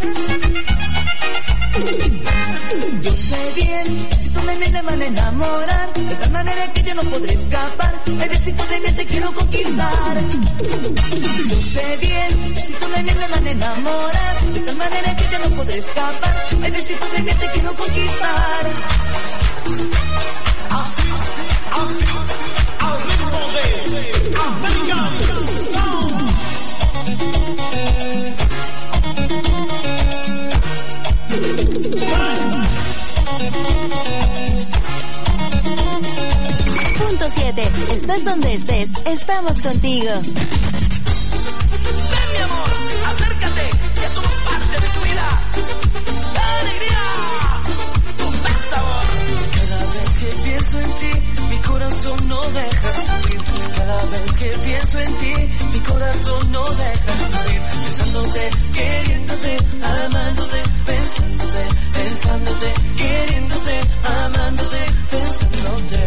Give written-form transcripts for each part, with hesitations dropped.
Yo sé bien, si tú de mí te van a enamorar, de tal manera que yo no podré escapar. El besito de mí te quiero conquistar. Yo sé bien, si tú de mí te van a enamorar, de tal manera que yo no podré escapar. El besito de mí te quiero conquistar. Así, al ritmo de American Sound. Punto 7. Estés donde estés, estamos contigo. Ven, mi amor, acércate, ya somos parte de tu vida. ¡Alegría! Con más sabor. Cada vez que pienso en ti, mi corazón no deja de subir. Cada vez que pienso en ti, mi corazón no deja de subir. Pensándote, queriéndote, amándote, pensándote, pensándote, queriéndote, amándote, pensándote.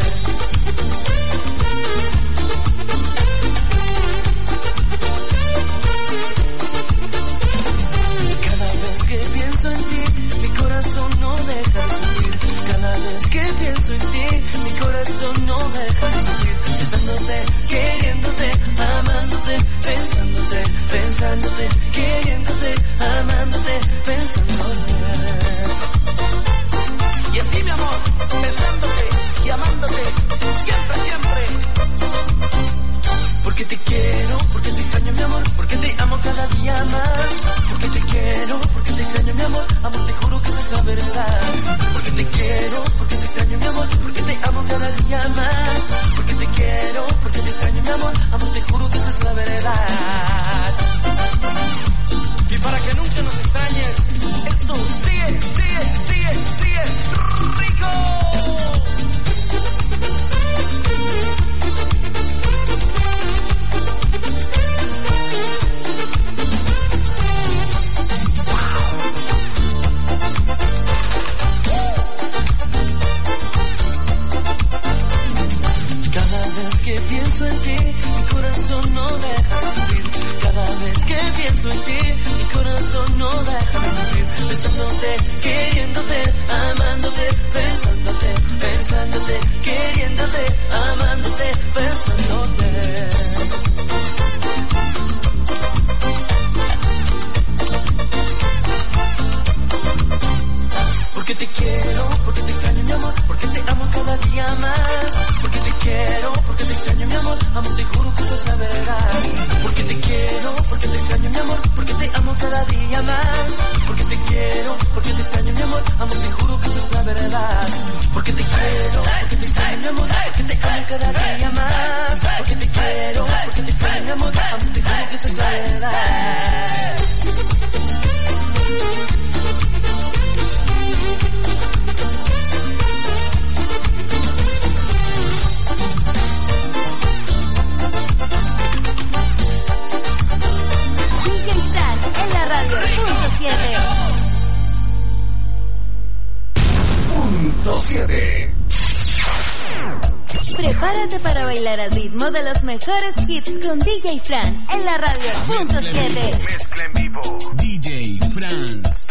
Cada vez que pienso en ti, mi corazón no deja de subir. Cada vez que pienso en ti, mi corazón no deja de subir. Pensándote, queriéndote, amándote, pensándote, pensándote, queriéndote, amándote, pensándote. Y así, mi amor, pensándote y amándote, siempre, siempre. Porque te quiero, porque te extraño, mi amor, porque te amo cada día más. Porque te quiero, porque te extraño, mi amor, amor, te juro que esa es la verdad. Porque te quiero, porque te extraño, mi amor, porque te amo cada día más. Porque te quiero, porque te extraño, mi amor, amor, te juro que esa es la verdad. Y para que nunca nos extrañes, esto sigue, sigue, sigue, sigue rico. Cada vez que pienso en ti, mi corazón no deja de subir. Cada vez que pienso en ti, mi corazón no deja de subir. Pensándote, queriéndote, amándote, pensándote, pensándote, queriéndote, amándote, pensándote. Porque te quiero, porque te extraño, mi amor, porque te amo cada día más. Porque te quiero, porque te extraño, mi amor, amor, te juro que esa es la verdad. Porque te quiero, porque te extraño, mi amor, porque te amo cada día más. Porque te quiero, porque te extraño, mi amor, amor, te juro que esa es la verdad. Porque te quiero, porque te extraño, mi amor, porque te amo cada día más. Porque te quiero, porque te extraño, mi amor, amor, te juro que esa es la verdad. En la radio, punto 7. Punto 7. Prepárate para bailar al ritmo de los mejores hits con DJ Fran en la radio, punto 7. Mezcla en vivo. DJ Franz.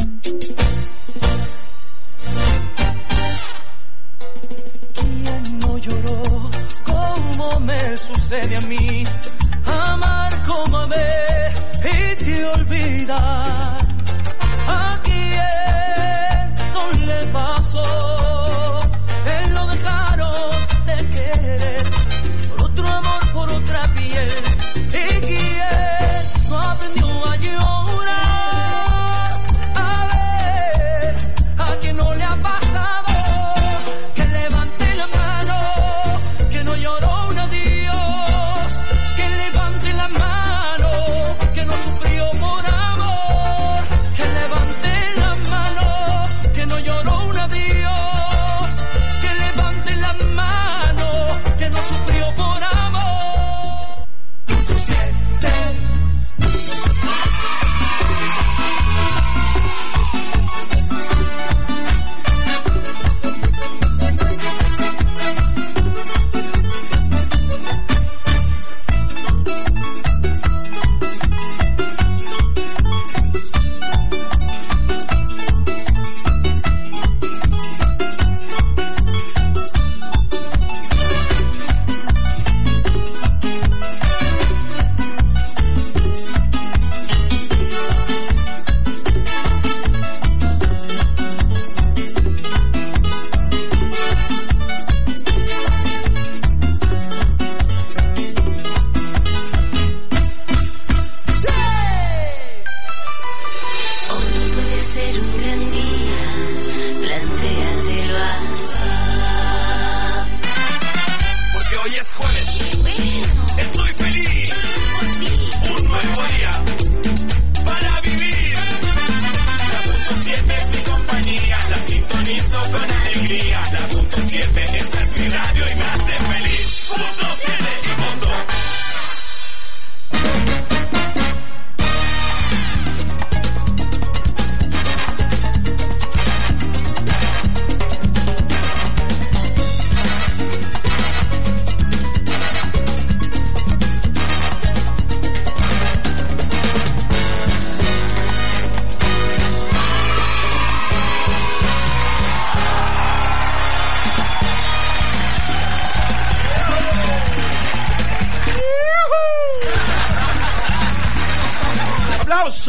¿Quién no lloró como me sucede a mí? Amar como amé y te olvidar. ¿A quién no le pasó? Él lo dejaron de querer por otro amor, por otra piel. ¿Y quién no aprendió a llorar? A ver, ¿a quién no le ha pasado? Que levante la mano, que no lloró un adiós. Que levante la mano, que no sufrió por amor. Que levante la mano, que no lloró un adiós. Que levante la mano, que no sufrió por amor. Punto 7. aplauso.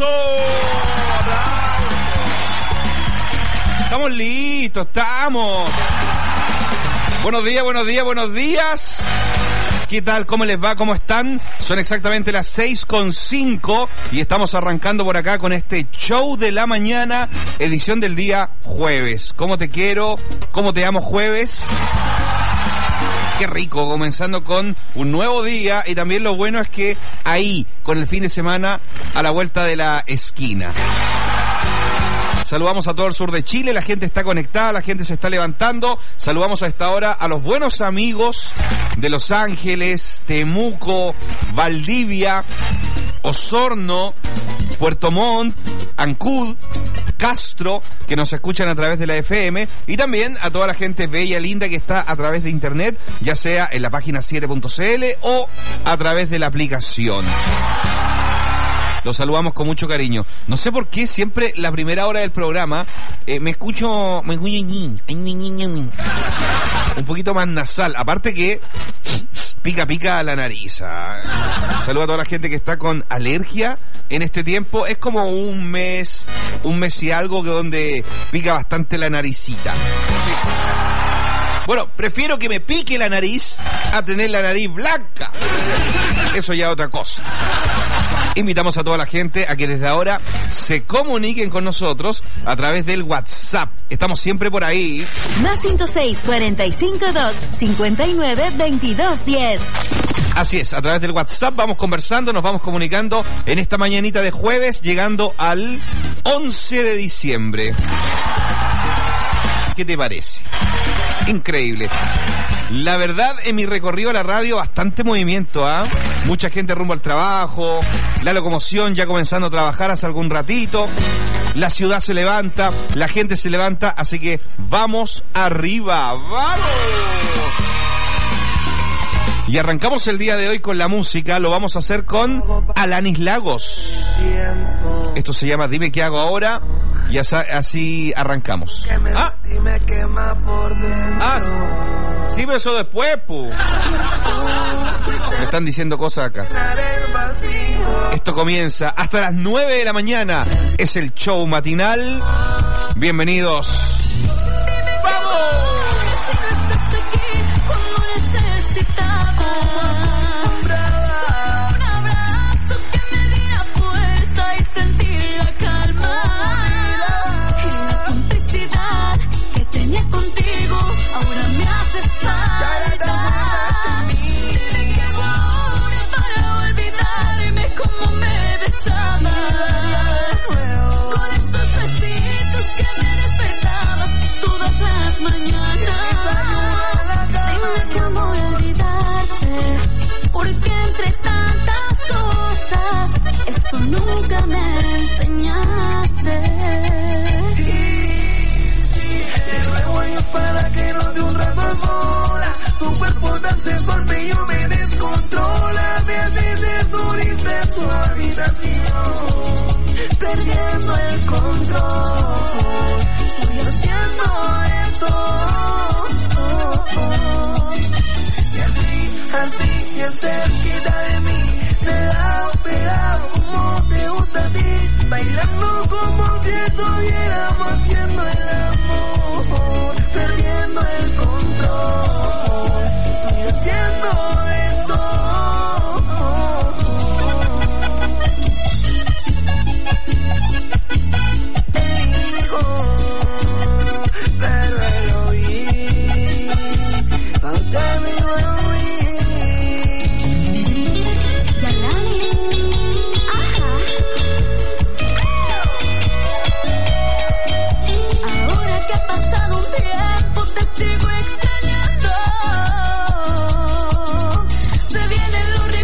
Estamos listos, estamos. Buenos días, buenos días, buenos días. ¿Qué tal? ¿Cómo les va? ¿Cómo están? Son exactamente las 6:05 y estamos arrancando por acá con este show de la mañana, edición del día jueves. ¿Cómo te quiero? ¿Cómo te amo jueves? Qué rico, comenzando con un nuevo día y también lo bueno es que ahí, con el fin de semana, a la vuelta de la esquina. Saludamos a todo el sur de Chile, la gente está conectada, la gente se está levantando. Saludamos a esta hora a los buenos amigos de Los Ángeles, Temuco, Valdivia, Osorno, Puerto Montt, Ancud, Castro, que nos escuchan a través de la FM, y también a toda la gente bella, linda que está a través de internet, ya sea en la página 7.cl o a través de la aplicación. Los saludamos con mucho cariño. No sé por qué siempre la primera hora del programa me escucho un poquito más nasal. Aparte que pica la nariz. Saludo a toda la gente que está con alergia en este tiempo. Es como un mes y algo que donde pica bastante la naricita. Bueno, prefiero que me pique la nariz a tener la nariz blanca. Eso ya es otra cosa. Invitamos a toda la gente a que desde ahora se comuniquen con nosotros a través del WhatsApp. Estamos siempre por ahí. Más 562-452-59-2210. Así es, a través del WhatsApp vamos conversando, nos vamos comunicando en esta mañanita de jueves, llegando al 11 de diciembre. ¿Qué te parece? Increíble. La verdad, en mi recorrido a la radio, bastante movimiento, Mucha gente rumbo al trabajo, la locomoción ya comenzando a trabajar hace algún ratito, la ciudad se levanta, la gente se levanta, así que vamos arriba, ¡vamos! Y arrancamos el día de hoy con la música, lo vamos a hacer con Alanis Lagos. Esto se llama Dime qué hago ahora, y así arrancamos. Sí, pero eso después, pu. Me están diciendo cosas acá. Esto comienza hasta las 9 de la mañana. Es el show matinal. Bienvenidos. ¡Vamos! Nunca me enseñaste. Le ruego a Dios para que no de un rato sola. Su cuerpo tan sensual, pero me descontrola. Me hace ser turista en su habitación, perdiendo el control. Estoy haciendo esto. Y así, bien cerquita de mí, pegado, como te gusta a ti, bailando como si estuviéramos haciendo el amor, perdiendo el control, estoy haciendo esto. Elijo, pero el oír, pa' usted me iba a sigo extrañando. Se vienen los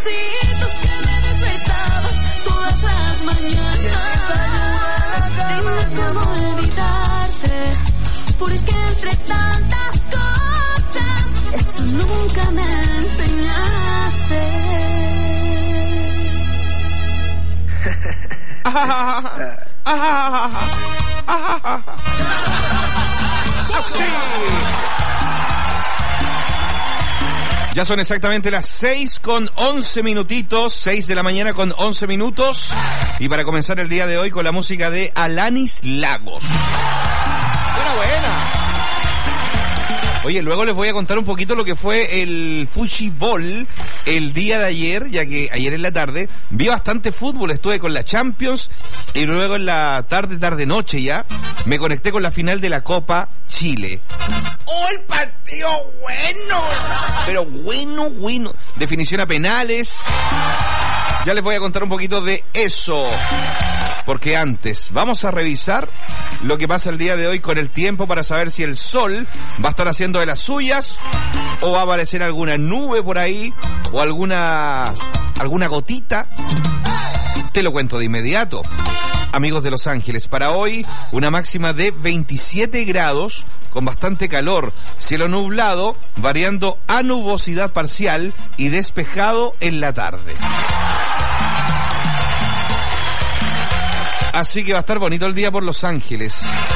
besitos que me despertabas todas las mañanas. Dime cómo olvidarte, porque entre tantas cosas eso nunca me enseñaste. Ya son exactamente las 6:11 minutitos, 6 de la mañana con 11 minutos. Y para comenzar el día de hoy con la música de Alanis Lagos. Buena. Oye, luego les voy a contar un poquito lo que fue el Fuji Bowl el día de ayer, ya que ayer en la tarde vi bastante fútbol, estuve con la Champions y luego en la tarde-noche ya, me conecté con la final de la Copa Chile. ¡Oh, el partido bueno! Pero bueno. Definición a penales. Ya les voy a contar un poquito de eso. Porque antes, vamos a revisar lo que pasa el día de hoy con el tiempo para saber si el sol va a estar haciendo de las suyas o va a aparecer alguna nube por ahí o alguna gotita. Te lo cuento de inmediato. Amigos de Los Ángeles, para hoy una máxima de 27 grados con bastante calor, cielo nublado, variando a nubosidad parcial y despejado en la tarde. Así que va a estar bonito el día por Los Ángeles.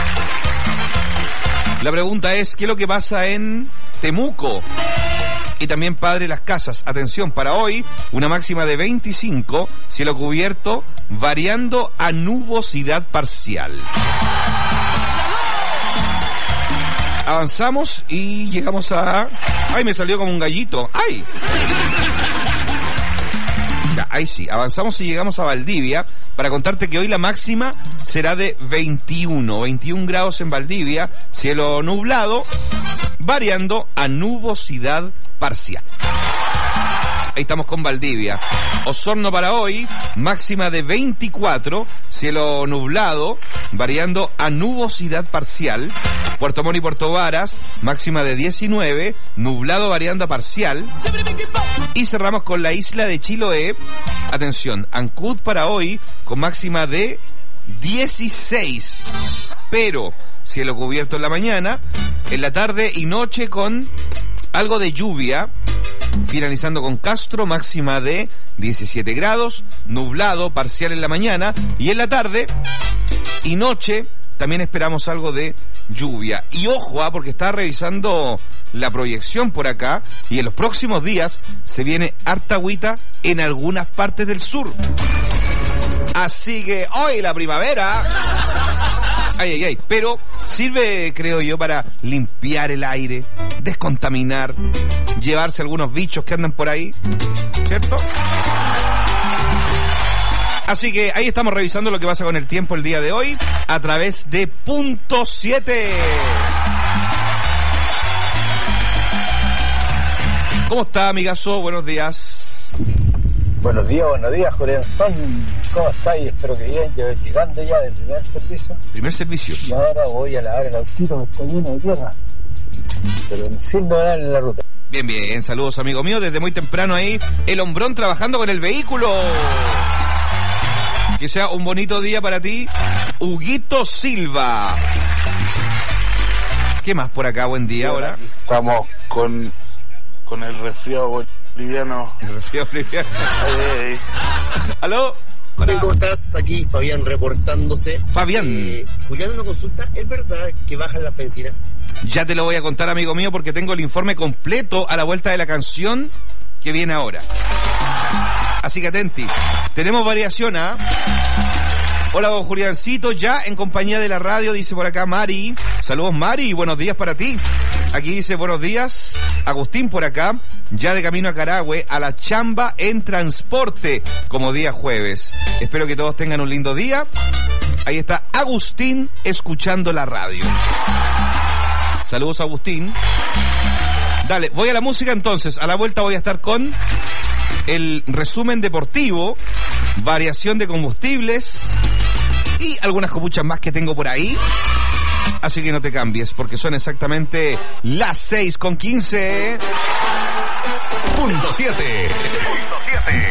La pregunta es, ¿qué es lo que pasa en Temuco? Y también Padre Las Casas. Atención, para hoy, una máxima de 25, cielo cubierto, variando a nubosidad parcial. Avanzamos y llegamos a... ¡Ay, me salió como un gallito! ¡Ay! Ya, ahí sí, avanzamos y llegamos a Valdivia para contarte que hoy la máxima será de 21 grados en Valdivia, cielo nublado, variando a nubosidad parcial. Ahí estamos con Valdivia. Osorno para hoy, máxima de 24, cielo nublado, variando a nubosidad parcial. Puerto Montt y Puerto Varas, máxima de 19, nublado variando a parcial. Y cerramos con la isla de Chiloé. Atención, Ancud para hoy, con máxima de 16, pero cielo cubierto en la mañana, en la tarde y noche con algo de lluvia, finalizando con Castro, máxima de 17 grados, nublado, parcial en la mañana, y en la tarde y noche también esperamos algo de lluvia. Y ojo, porque estaba revisando la proyección por acá, y en los próximos días se viene harta agüita en algunas partes del sur. Así que hoy la primavera... Ay, pero sirve, creo yo, para limpiar el aire, descontaminar, llevarse algunos bichos que andan por ahí, ¿cierto? Así que ahí estamos revisando lo que pasa con el tiempo el día de hoy a través de Punto 7. ¿Cómo está, amigazo? Buenos días. Buenos días, Jorenzón. ¿Cómo estáis? Espero que bien. Yo llegando ya del primer servicio. Y ahora voy a lavar el autito que está lleno de tierra, pero sin lograr en la ruta. Bien. Saludos, amigo mío. Desde muy temprano ahí, el hombrón trabajando con el vehículo. Que sea un bonito día para ti, Huguito Silva. ¿Qué más por acá? Buen día ahora. Estamos con el resfriado boliviano. Ay. ¿Aló? Hola. ¿Cómo estás? Aquí Fabián reportándose. Fabián. Julián, una consulta. ¿Es verdad que bajan la benzina? Ya te lo voy a contar, amigo mío, porque tengo el informe completo a la vuelta de la canción que viene ahora. Así que atenti. Tenemos variación, ¿ah? Hola, don Juliancito, ya en compañía de la radio, dice por acá Mari. Saludos, Mari, buenos días para ti. Aquí dice buenos días, Agustín por acá, ya de camino a Carahue, a la chamba en transporte, como día jueves. Espero que todos tengan un lindo día. Ahí está Agustín escuchando la radio. Saludos, Agustín. Dale, voy a la música entonces. A la vuelta voy a estar con el resumen deportivo, variación de combustibles y algunas copuchas más que tengo por ahí. Así que no te cambies, porque son exactamente las 6:15. Punto 7.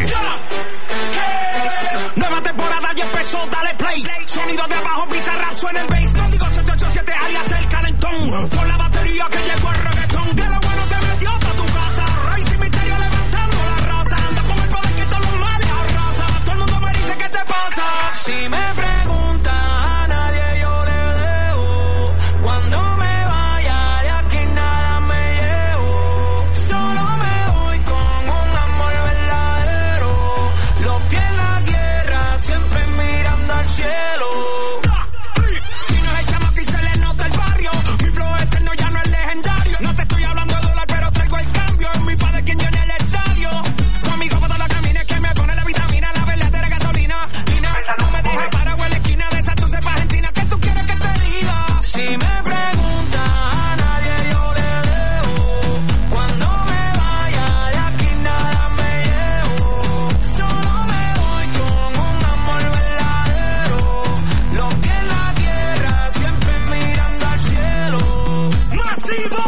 batería que llegó el reggaetón. Que lo bueno se metió pa' tu casa. Rey sin misterio levantando la raza. Anda con el poder que todos los males arrasa. Todo el mundo me dice ¿qué te pasa? Si me preguntan a nadie yo le dejo. Cuando me vaya de aquí nada me llevo. Solo me voy con un amor verdadero. Los pies en la tierra siempre mirando al cielo. Si no es el chamaco y se le nota el barrio. Mi flow eterno ya no es legendario. No te estoy hablando de dólar pero traigo el cambio. Es mi padre quien llena el estadio. Tu amigo para la camina es que me pone la vitamina. La verdadera gasolina. No me deja parado en la esquina de esa tu cepa argentina. ¿Qué tú quieres que te diga? Si me preguntas a nadie yo le dejo. Cuando me vaya de aquí nada me llevo. Solo me voy con un amor verdadero. Los pies en la tierra siempre mirando al cielo. ¡Masivo!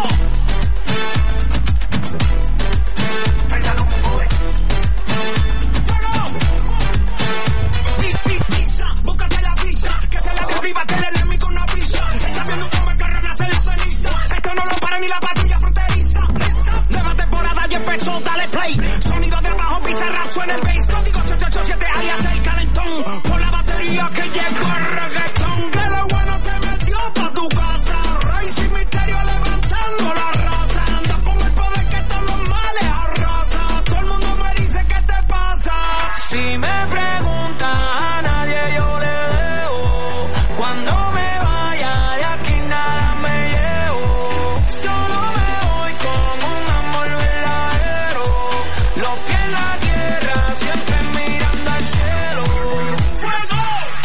Pizza, búscate la pizza, que se la de arriba, te le mi con una brisa. Está viendo cómo el carro nace la ceniza. Esto no lo para ni la patrulla fronteriza. Nueva temporada ya empezó, dale play. Sonido de abajo, bizarrap, suena el bass. Código 787, alias el calentón. Por la batería que llegó el reggaetón. Que lo bueno se metió pa' tu casa. Rey sin misterio levantando la raza. Anda con el poder que todos los males arrasa. Todo el mundo me dice ¿qué te pasa? Si me preguntan a nadie yo le dejo. Cuando me vaya de aquí nada me llevo. Solo me voy con un amor verdadero. Los pies en la tierra siempre mirando al cielo. ¡Fuego!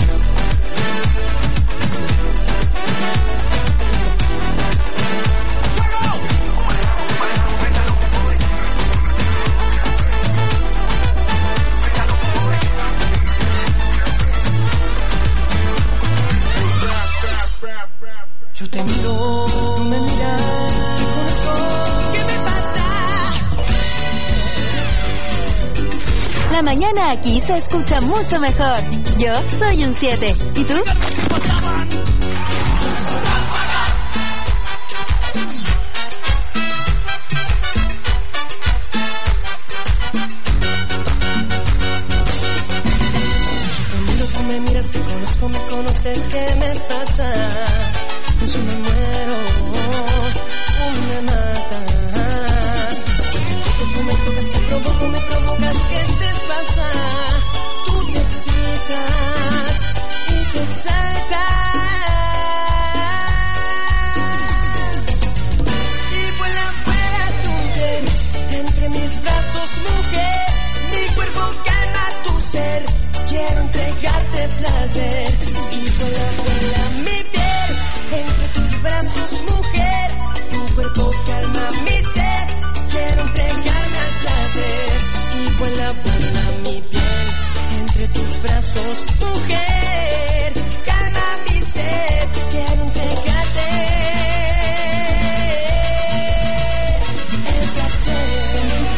Yo te miro, tú me miras, te conozco, ¿qué me pasa? La mañana aquí se escucha mucho mejor. Yo soy un 7. ¿Y tú? Yo te miro, tú me miras, te conozco, me conoces, ¿qué me pasa? Yo me muero, tú me matas. Tú me tocas, te provoco, me provocas, ¿qué te pasa? Tú te excitas y te exaltas. Y vuela, vuela tu piel entre mis brazos, mujer. Mi cuerpo calma tu ser, quiero entregarte placer. Y vuela, vuela mi piel entre tus brazos, mujer. Tu cuerpo calma mi sed, quiero entregarme al placer. Y vuela, vuela mi piel entre tus brazos, mujer. Calma mi sed, quiero entregarte el placer.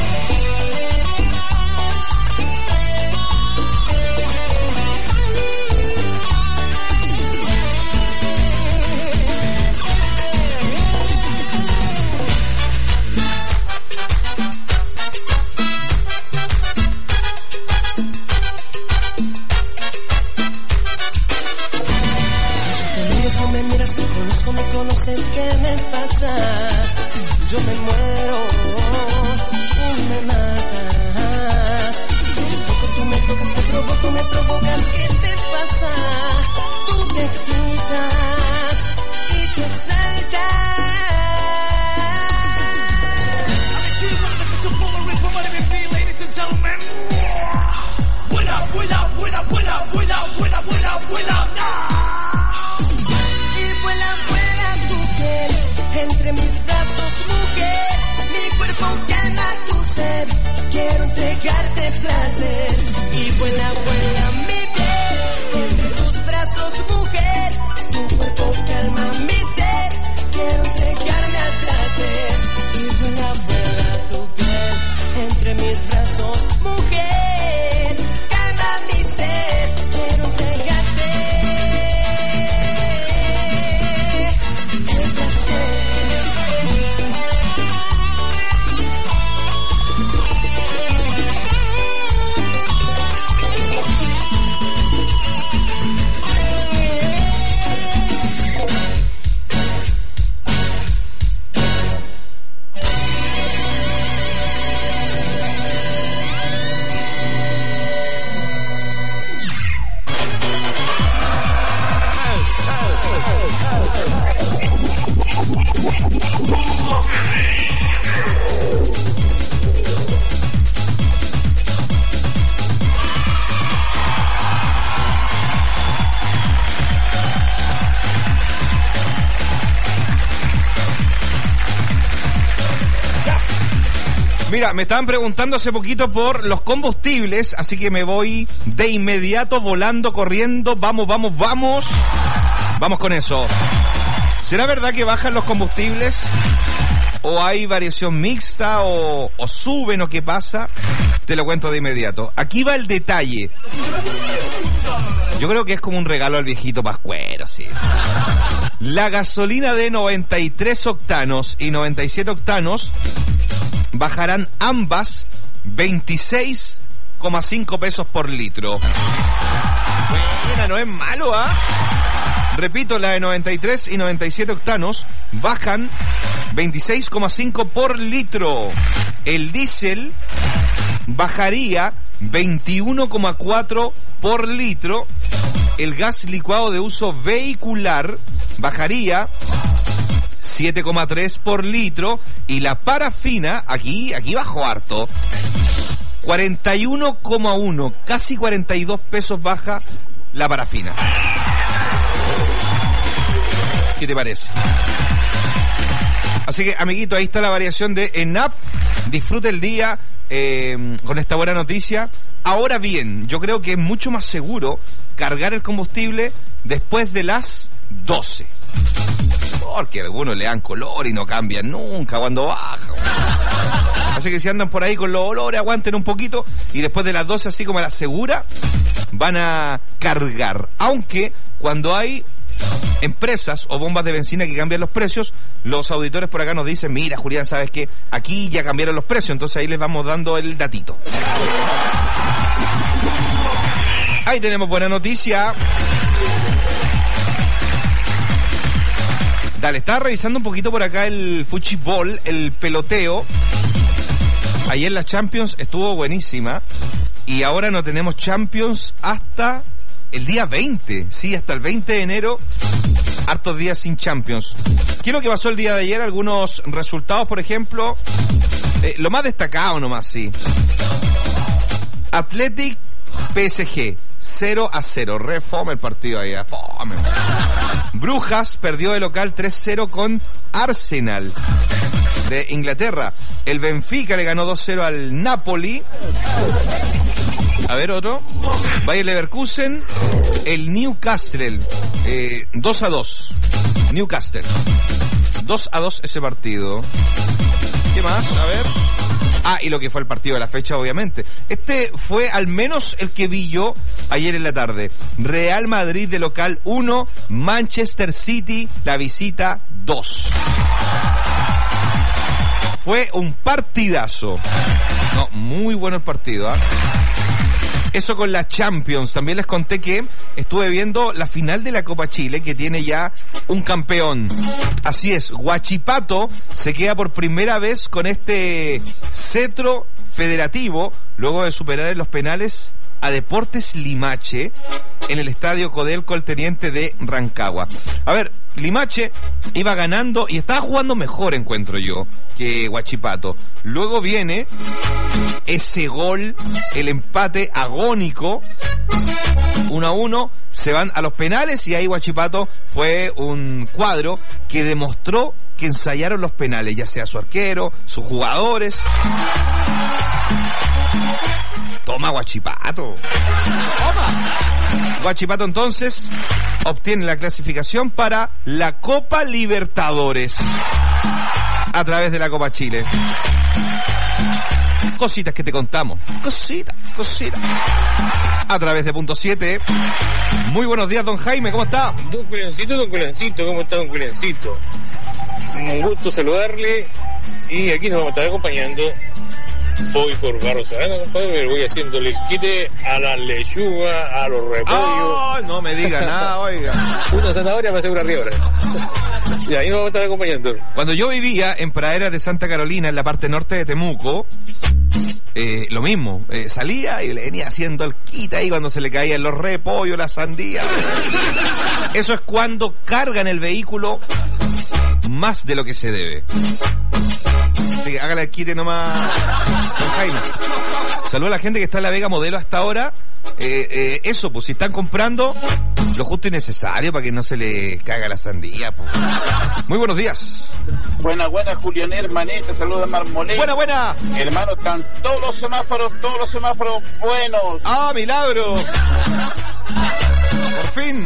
Me conoces, ¿qué me pasa? Yo me muero, tú me matas. Tú me tocas, te provoco, me provocas, ¿qué te pasa? Tú te excitas y te exaltas. Vuela, vuela, vuela, vuela, vuela, vuela, vuela, vuela. Entre mis brazos, mujer, mi cuerpo calma tu ser, quiero entregarte placer. Y vuela, vuela mi piel, entre tus brazos, mujer, tu cuerpo calma mi ser, quiero entregarme al placer. Y vuela, vuela tu piel, entre mis brazos, mujer, calma mi ser, quiero entregarte el placer. Mira, me estaban preguntando hace poquito por los combustibles, así que me voy de inmediato volando, corriendo. Vamos con eso. ¿Será verdad que bajan los combustibles? ¿O hay variación mixta? ¿O suben? ¿O qué pasa? Te lo cuento de inmediato. Aquí va el detalle. Yo creo que es como un regalo al viejito pascuero, sí. La gasolina de 93 octanos y 97 octanos bajarán ambas 26,5 pesos por litro. Buena, no es malo, ¿ah? Repito, la de 93 y 97 octanos bajan 26,5 por litro. El diésel bajaría 21,4 por litro. El gas licuado de uso vehicular bajaría 7,3 por litro. Y la parafina, aquí bajó harto, 41,1, casi 42 pesos baja la parafina. ¿Qué te parece? Así que, amiguito, ahí está la variación de ENAP. Disfrute el día con esta buena noticia. Ahora bien, yo creo que es mucho más seguro cargar el combustible después de las 12. Porque algunos le dan color y no cambian nunca cuando baja. Así que si andan por ahí con los olores, aguanten un poquito y después de las 12, así como a la segura, van a cargar. Aunque cuando hay empresas o bombas de benzina que cambian los precios, los auditores por acá nos dicen: mira, Julián, ¿sabes qué? Aquí ya cambiaron los precios, entonces ahí les vamos dando el datito. Ahí tenemos buena noticia. Dale, estaba revisando un poquito por acá el fútbol, el peloteo. Ayer la Champions estuvo buenísima y ahora no tenemos Champions hasta el día 20, sí, hasta el 20 de enero, hartos días sin Champions. ¿Qué es lo que pasó el día de ayer? Algunos resultados, por ejemplo, lo más destacado nomás, sí. Athletic PSG, 0-0, re fome el partido ahí, fome. Brujas perdió de local 3-0 con Arsenal de Inglaterra. El Benfica le ganó 2-0 al Napoli. A ver, otro. Bayer Leverkusen, el Newcastle, 2-2. Newcastle, 2-2 ese partido. ¿Qué más? A ver. Y lo que fue el partido de la fecha, obviamente. Este fue al menos el que vi yo ayer en la tarde. Real Madrid de local 1, Manchester City, la visita 2. Fue un partidazo. No, muy bueno el partido, ¿eh? Eso con la Champions. También les conté que estuve viendo la final de la Copa Chile, que tiene ya un campeón. Así es, Huachipato se queda por primera vez con este cetro federativo, luego de superar en los penales a Deportes Limache en el estadio Codelco El Teniente de Rancagua. A ver, Limache iba ganando y estaba jugando mejor, encuentro yo, que Huachipato. Luego viene ese gol, el empate agónico, 1-1, se van a los penales y ahí Huachipato fue un cuadro que demostró que ensayaron los penales, ya sea su arquero, sus jugadores. Toma, Huachipato. Toma. Huachipato entonces obtiene la clasificación para la Copa Libertadores a través de la Copa Chile. Cositas que te contamos. Cositas. A través de Punto 7. Muy buenos días, don Jaime, ¿cómo está? Don Juliancito, ¿cómo está, don Juliancito? Un gusto saludarle y aquí nos vamos a estar acompañando. Voy por Barros Arana, compadre, me voy haciéndole el quite a la lechuga, a los repollos. No me diga nada, oiga. Una zanahoria para hacer una riora. Y ahí nos vamos a estar acompañando. Cuando yo vivía en praderas de Santa Carolina, en la parte norte de Temuco, lo mismo, salía y le venía haciendo el quite ahí cuando se le caían los repollos, las sandías. Eso es cuando cargan el vehículo más de lo que se debe. Así que hágale el quite nomás, don Jaime. Saludos a la gente que está en la Vega Modelo hasta ahora. Eso, pues si están comprando, Lo justo y necesario para que no se le caga la sandía. Po. Muy buenos días. Buena, Julián Hermaneta, saluda Marmolet. Buena. Hermano, están todos los semáforos buenos. ¡Ah, milagro! Por fin.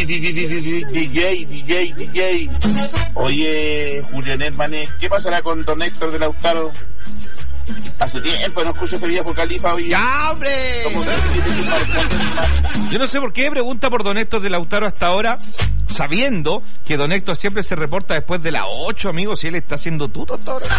DJ. Oye, Julián Hermanet, ¿qué pasará con don Héctor de Lautaro? Hace tiempo no escucho este viejo Califa hoy. ¡Ya, hombre! Yo no sé por qué pregunta por don Héctor de Lautaro hasta ahora, sabiendo que don Héctor siempre se reporta después de las 8, amigos, si él está haciendo tuto hasta ahora.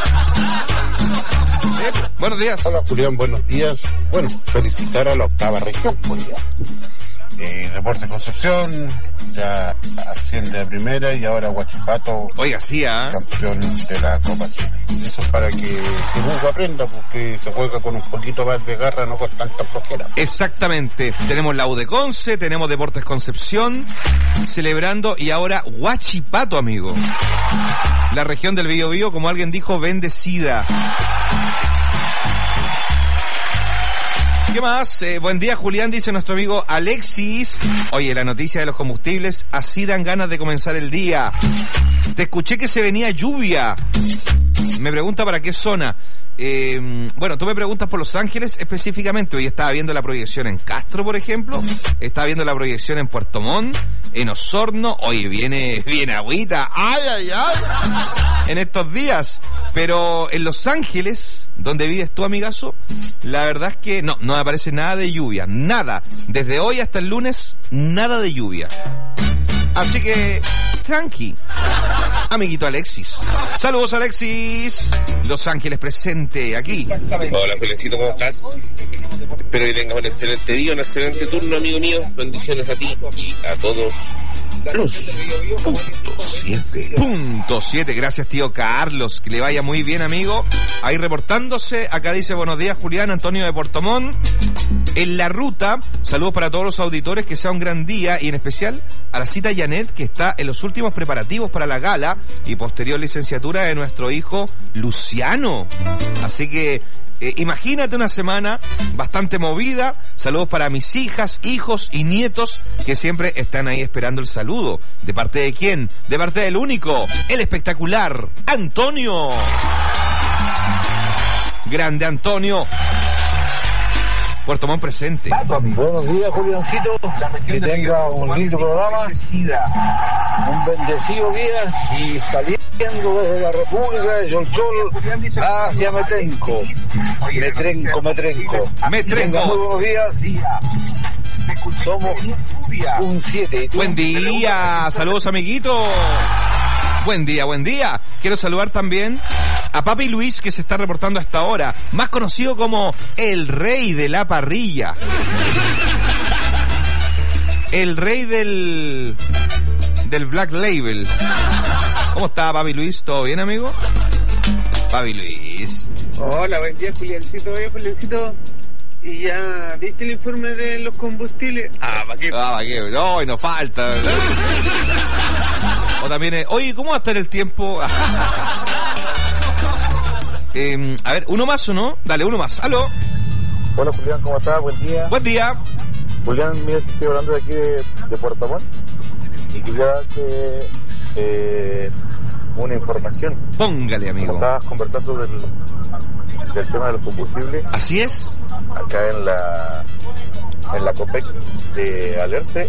Buenos días. Hola, Julián, buenos días. Bueno, felicitar a la 8ª región, pues ya. Deportes Concepción ya asciende a primera y ahora Huachipato, oiga, sí, campeón de la Copa Chile. Eso es para que Temuco aprenda, porque se juega con un poquito más de garra, no con tanta flojera. Exactamente, tenemos la U de Conce, tenemos Deportes Concepción celebrando, y ahora Huachipato, amigo, la región del Biobío, como alguien dijo, bendecida. ¿Qué más? Buen día, Julián, dice nuestro amigo Alexis. Oye, la noticia de los combustibles, así dan ganas de comenzar el día. Te escuché que se venía lluvia. Me pregunta para qué zona. Bueno, tú me preguntas por Los Ángeles específicamente. Hoy estaba viendo la proyección en Castro, por ejemplo. Estaba viendo la proyección en Puerto Montt, en Osorno. Oye, viene agüita. ¡Ay! En estos días. Pero en Los Ángeles, donde vives tú, amigazo, la verdad es que no me aparece nada de lluvia. Nada. Desde hoy hasta el lunes, nada de lluvia. Así que, tranqui, amiguito Alexis. Saludos, Alexis. Los Ángeles presente aquí. Hola, Felicito, ¿cómo estás? Espero que tengas un excelente día, un excelente turno, amigo mío. Bendiciones a ti y a todos. Plus. Punto 7. Gracias, tío Carlos. Que le vaya muy bien, amigo. Ahí reportándose. Acá dice, buenos días, Julián, Antonio de Puerto Montt. En la ruta, saludos para todos los auditores, que sea un gran día, y en especial a la cita Janet, que está en los últimos preparativos para la gala y posterior licenciatura de nuestro hijo Luciano. Así que imagínate una semana bastante movida. Saludos para mis hijas, hijos y nietos, que siempre están ahí esperando el saludo. ¿De parte de quién? De parte del único, el espectacular Antonio. Grande Antonio. Puerto Montt presente. Buenos días, Juliancito. Que tenga un lindo programa, un bendecido día, y saliendo desde la República de Yolchol hacia Metrenco. Me trenco. Muy buenos días. Somos un 7. Buen día. Saludos, amiguito. Buen día. Quiero saludar también a Papi Luis, que se está reportando hasta ahora, más conocido como el rey de la parrilla. El rey del Black Label. ¿Cómo está, Papi Luis? ¿Todo bien, amigo? Papi Luis. Hola, buen día, Juliancito. Oye, Juliancito, ¿y ya viste el informe de los combustibles? ¿Para qué? No, y nos falta. O también, oye, ¿cómo va a estar el tiempo? A ver, ¿uno más o no? Dale, uno más. ¿Aló? Hola, Julián, ¿cómo estás? Buen día. Buen día. Julián, mira, te estoy hablando de aquí de Puerto Montt, y quería darte una información. Póngale, amigo. Como estabas conversando del tema de los combustibles. Así es. Acá en la COPEC de Alerce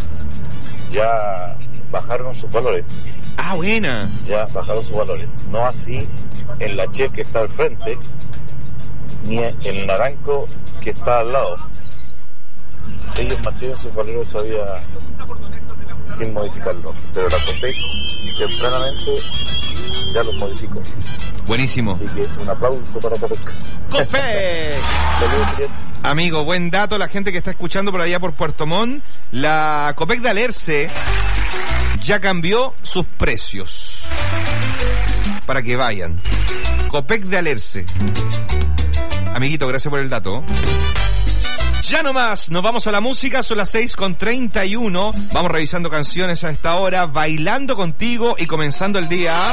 ya bajaron sus valores. Ah, buena. Ya bajaron sus valores. No así en la Che, que está al frente, ni en Naranco, que está al lado. Ellos mantienen sus valores todavía sin modificarlos, pero la COPEC tempranamente ya los modificó. Buenísimo. Así que un aplauso para COPEC. ¡COPEC! Amigo, buen dato. La gente que está escuchando por allá por Puerto Montt, la COPEC de Alerce ya cambió sus precios para que vayan. COPEC de Alerce. Amiguito, gracias por el dato. Ya nomás, nos vamos a la música, son las 6:31. Vamos revisando canciones a esta hora, bailando contigo y comenzando el día.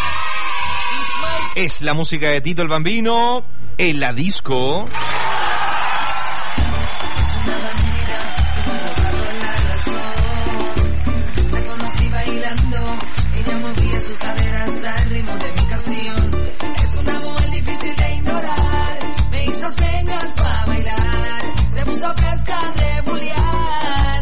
Es la música de Tito el Bambino en la disco. Es una bandera que me ha robado la razón. sus caderas al ritmo de mi canción. Es una mujer difícil de ignorar. Me hizo señas para bailar. Se puso fresca de bullear.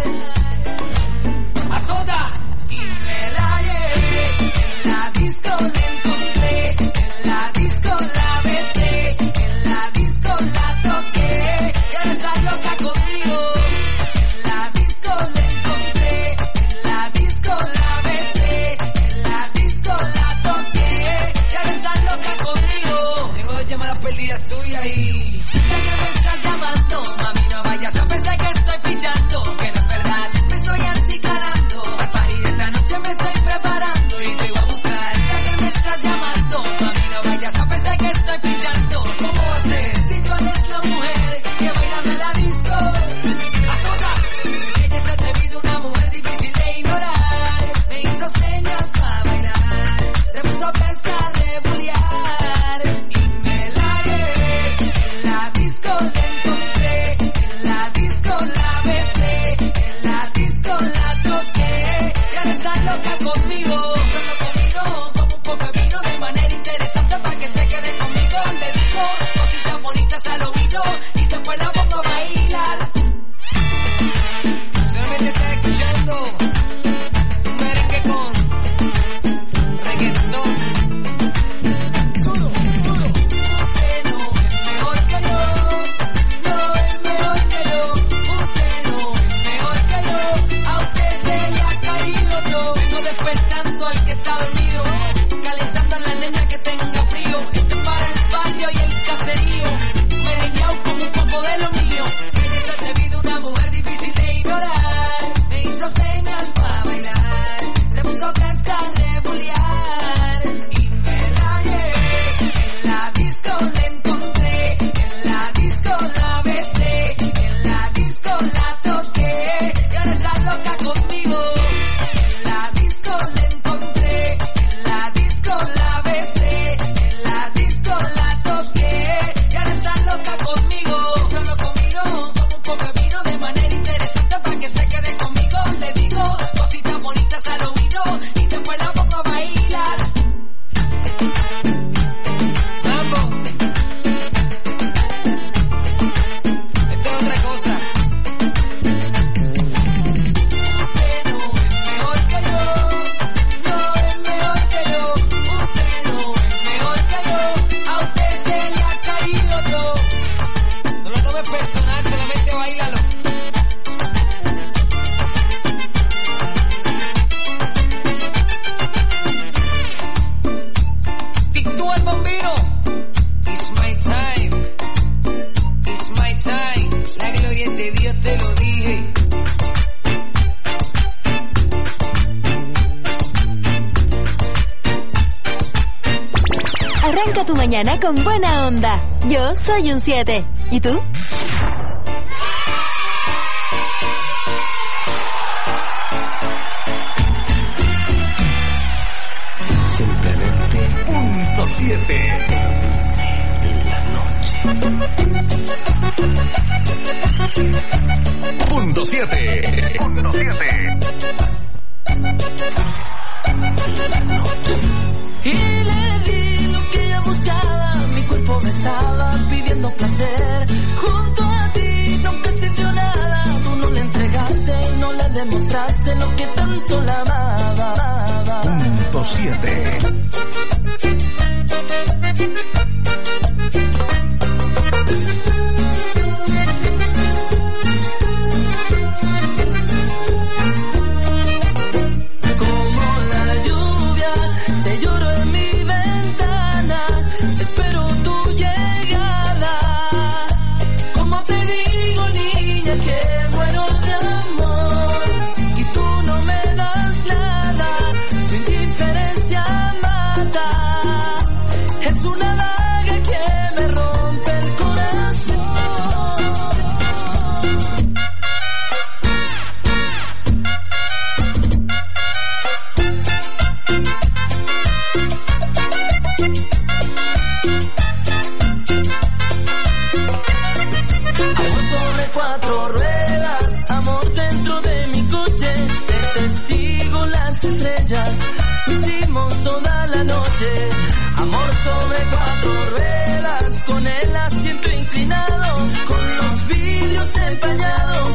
Azota y me la llevé. En la disco la encontré. En la disco la besé. En la disco la toqué. Y ahora está loca conmigo. En la disco la encontré. En la disco la besé. En la disco la toqué. Y ahora está loca conmigo. Tengo 2 llamadas perdidas tuyas y sé que me estás llamando. Mami, no vayas a pensar que estoy pichando. Que no es verdad, me estoy así calando. Al party de esta noche me estoy preparando y te voy a buscar. Sé que me estás llamando. Mami, no vayas a pensar que estoy pichando. ¿Cómo va a ser si tú eres la mujer que baila en la disco? Azota, ella se ha atrevido, una mujer difícil de ignorar. Me hizo señas para bailar. Se puso fresca de bullear. Y me la llevé. En la disco la encontré. En la disco la besé. En la disco la toqué. Y ahora está loca conmigo. Conmigo como un poco de vino de manera interesante para que se quede conmigo. Le digo cositas bonitas al oído y después la pongo a bailar. Solamente estás escuchando un merengue con reggaetón. Usted no es mejor que yo, no es mejor que yo. Usted no es mejor que yo, a usted se le ha caído todo. Vengo despertando al que está dormido, calentando a la nena que tenga frío. Esto es para el barrio y el caserío, merengueado como un poco de lo mío. Ella se ha atrevido, una mujer difícil de ignorar. Me hizo señas para bailar, se puso fresca de bullear. Y me la llevé, en la disco la encontré. En la disco la besé, en la disco la toqué. Y ahora está loca conmigo. En la disco la encontré. En la disco la besé, en la disco la toqué. Y ahora está loca conmigo. Solo conmigo como un poco de vino de manera interesante para que se quede conmigo. Le digo cositas bonitas al oído y después la pongo a bailar. Mambo, esto es otra cosa. Usted no es mejor que yo, no es mejor que yo. Usted no es mejor que yo, a usted se le ha caído todo. No lo tomes personal, solamente bailalo. Tito el Bambino, it's my time, it's my time. La gloria es de Dios, te lo dije. Arranca tu mañana con buena onda. Yo soy un 7. ¿Y tú? Simplemente punto 7. Punto 7. Punto 7. Y le di lo que ella buscaba, mi cuerpo me estaba pidiendo placer. Junto a ti nunca sintió nada, tú no le entregaste, no le demostraste lo que tanto la amaba. Punto 7. estrellas, hicimos toda la noche. Amor sobre 4 ruedas, con el asiento inclinado, con los vidrios empañados.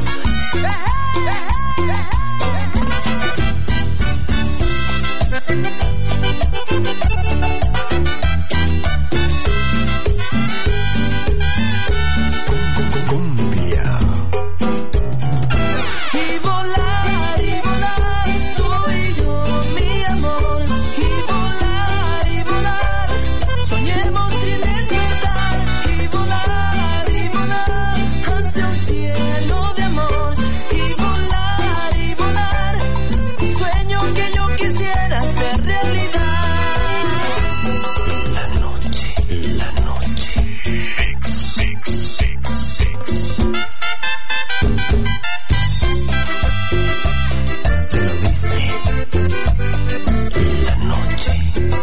Cumbia. Y volar, tú y yo, mi amor. Y volar, soñemos sin despertar. Y volar, hacia un cielo de amor. Y volar, un sueño que yo quisiera hacer realidad. La noche. Te lo dice. La noche.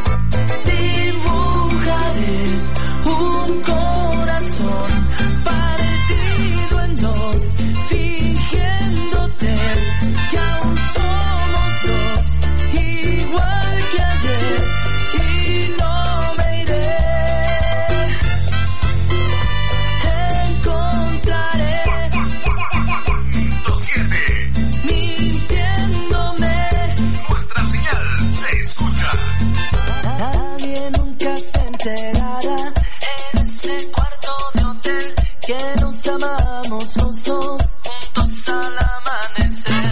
Dibujaré un corazón partido en dos, fingiéndote que aún somos dos, igual que ayer, y no me iré. Encontraré 107. mintiéndome. Nuestra señal se escucha. Nadie nunca se enterará en ese cuarto de hotel que nos amamos los dos juntos al amanecer.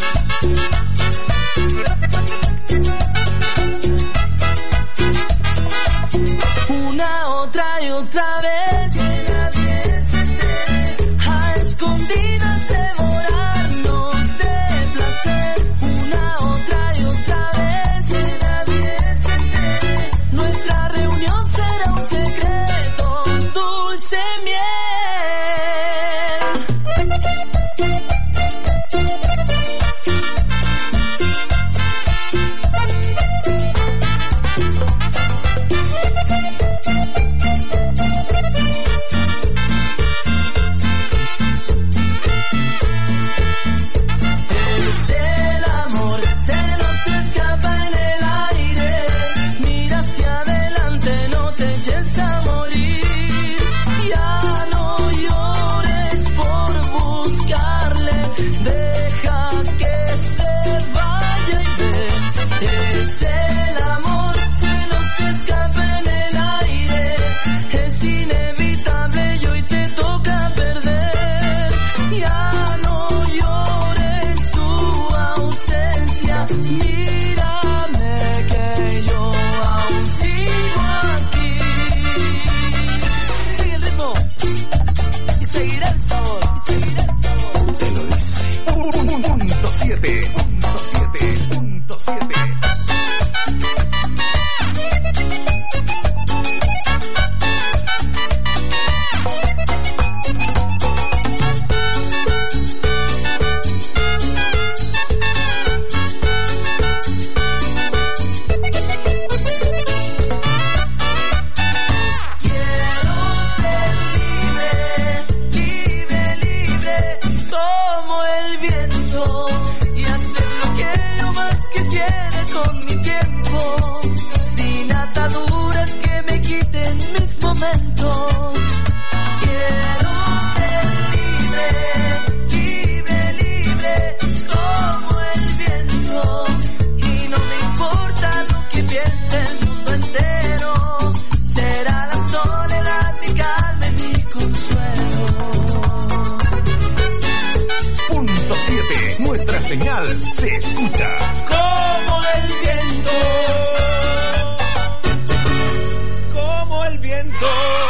Una, otra y otra vez, que nadie se entere, a escondidas devorarnos de placer. Una, otra y otra vez, que nadie se entere, nuestra reunión será un secreto, dulce miel. Es el amor, se nos escapa en el aire. Mira hacia adelante, no te eches a morir. Ya no llores por buscarle, deja que se vaya y ve. Es el amor, se nos escapa en el aire. Es inevitable y hoy te toca perder. Ya no llores su ausencia, mírame que yo aún sigo aquí. Sigue el ritmo y seguirá el sabor, Te lo dice. Punto 7. Quiero ser libre, como el viento, y hacer lo que yo más quisiera con mi tiempo, sin ataduras que me quiten mis momentos. Quiero ser libre, como el viento, y no me importa lo que piense el mundo entero. Será la soledad mi calma y mi consuelo. Punto 7. Nuestra señal se escucha. Como el viento, Como el viento.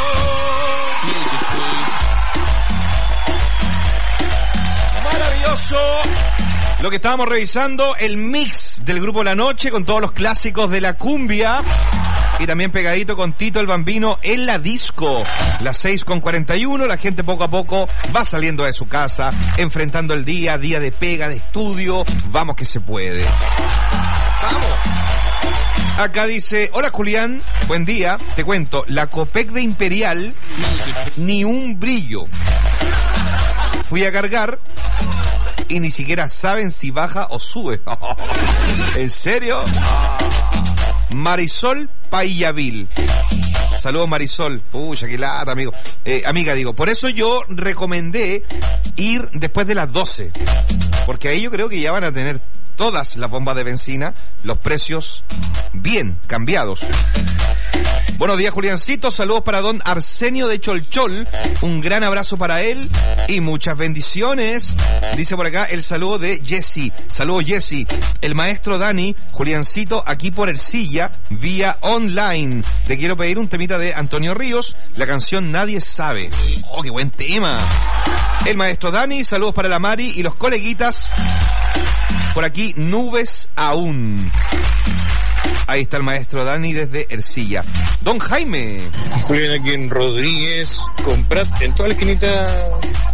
Maravilloso. Lo que estábamos revisando, el mix del grupo La Noche con todos los clásicos de la cumbia. Y también pegadito con Tito el Bambino en la disco. Las 6:41, la gente poco a poco va saliendo de su casa, enfrentando el día de pega, de estudio. Vamos que se puede. ¡Vamos! Acá dice, hola Julián, buen día, te cuento, la Copec de Imperial, ni un brillo. Fui a cargar y ni siquiera saben si baja o sube. ¿En serio? Marisol Paillavil. Saludos, Marisol. Pucha, qué lata, amigo. Amiga, digo. Por eso yo recomendé ir después de las 12. Porque ahí yo creo que ya van a tener todas las bombas de benzina, los precios bien cambiados. Buenos días, Juliancito. Saludos para don Arsenio de Cholchol. Un gran abrazo para él y muchas bendiciones. Dice por acá el saludo de Jessy. Saludos, Jessy. El maestro Dani, Juliancito, aquí por Ercilla, vía online. Te quiero pedir un temita de Antonio Ríos, la canción Nadie Sabe. Oh, qué buen tema. El maestro Dani, saludos para la Mari y los coleguitas. Por aquí, Nubes Aún. Ahí está el maestro Dani desde Ercilla. Don Jaime. Julián, aquí en Rodríguez, comprar en toda la esquinita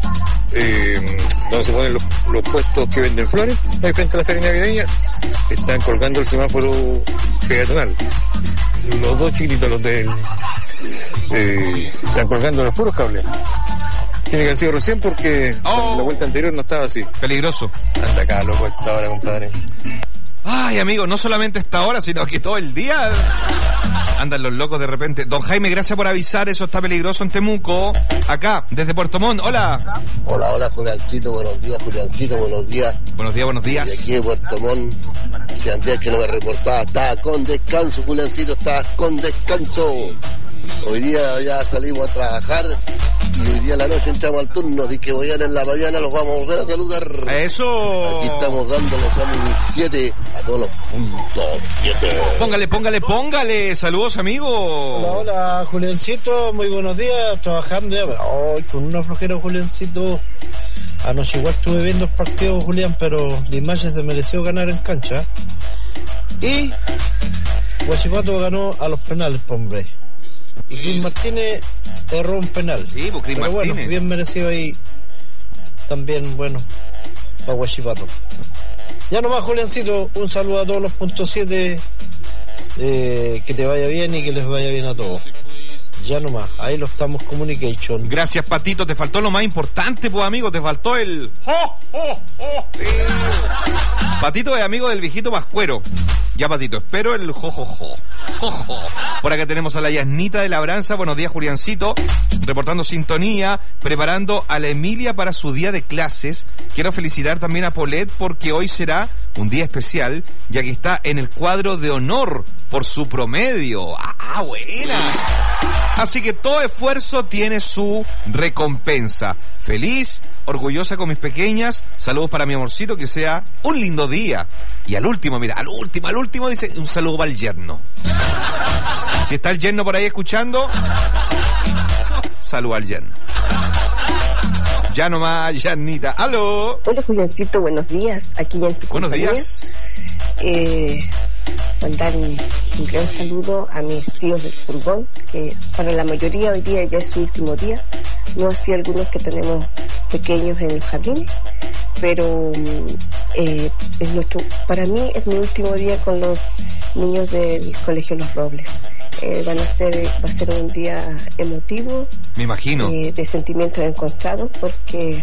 donde se ponen los puestos que venden flores, ahí frente a la feria navideña, están colgando el semáforo peatonal. Los dos chiquititos, los de están colgando los puros cables. Tiene que haber sido recién porque la vuelta anterior no estaba así. Peligroso. Anda acá, loco, esta hora, compadre. Ay, amigo, no solamente esta hora, sino que todo el día andan los locos de repente. Don Jaime, gracias por avisar, eso está peligroso en Temuco. Acá, desde Puerto Montt, hola. Hola, Juliancito, buenos días, Juliancito, buenos días. Buenos días. Y aquí de Puerto Montt, si antes que no me reportaba, estaba con descanso, Juliancito, estaba con descanso. Hoy día ya salimos a trabajar y hoy día a la noche entramos al turno, así que hoy en la mañana los vamos a volver a saludar. ¡Eso! Aquí estamos dando los años 7 a todos los puntos 7. Póngale. Saludos, amigo. Hola, Juliancito, muy buenos días. Trabajando ya, con una flojera, Juliancito. Anoche igual estuve viendo el partido, Julián, pero Limache se mereció ganar en cancha. Y Huachipato ganó a los penales, hombre. Y Cris Martínez erró un penal. Sí, pues Cris Martínez. Bueno, bien merecido ahí. También, bueno, para Huachipato. Ya nomás, Juliancito, un saludo a todos los puntos 7. Que te vaya bien y que les vaya bien a todos. Ya nomás, ahí lo estamos communication. Gracias, Patito, te faltó lo más importante, pues, amigo, te faltó el... Patito es amigo del viejito Pascuero. Ya, Patito, espero el jojojo. Por acá tenemos a la Yasnita de Labranza. Buenos días, Juliancito. Reportando sintonía, preparando a la Emilia para su día de clases. Quiero felicitar también a Paulette porque hoy será un día especial, ya que está en el cuadro de honor por su promedio. ¡Ah, buena! Así que todo esfuerzo tiene su recompensa. Feliz, orgullosa con mis pequeñas. Saludos para mi amorcito, que sea un lindo día. Y al último, mira, al último dice un saludo para el yerno. Si está el yerno por ahí escuchando, saludo al yerno. Ya nomás, Janita. ¡Aló! Hola, Juliancito, buenos días. Aquí ya en tu compañía. Buenos días. Mandar un gran saludo a mis tíos del furgón, que para la mayoría hoy día ya es su último día. No así algunos que tenemos pequeños en los jardines, pero para mí es mi último día con los niños del Colegio Los Robles. Va a ser un día emotivo, me imagino, de sentimientos encontrados, porque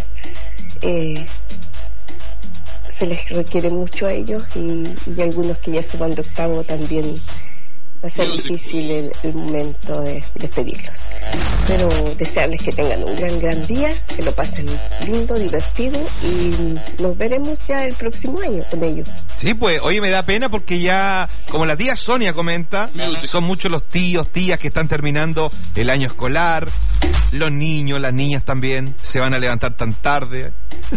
se les requiere mucho a ellos y algunos que ya se van de octavo también va a ser difícil el momento de despedirlos. Pero desearles que tengan un gran día, que lo pasen lindo, divertido y nos veremos ya el próximo año con ellos. Sí, pues, oye, me da pena porque ya, como la tía Sonia comenta, son muchos los tíos, tías que están terminando el año escolar, los niños, las niñas también, se van a levantar tan tarde.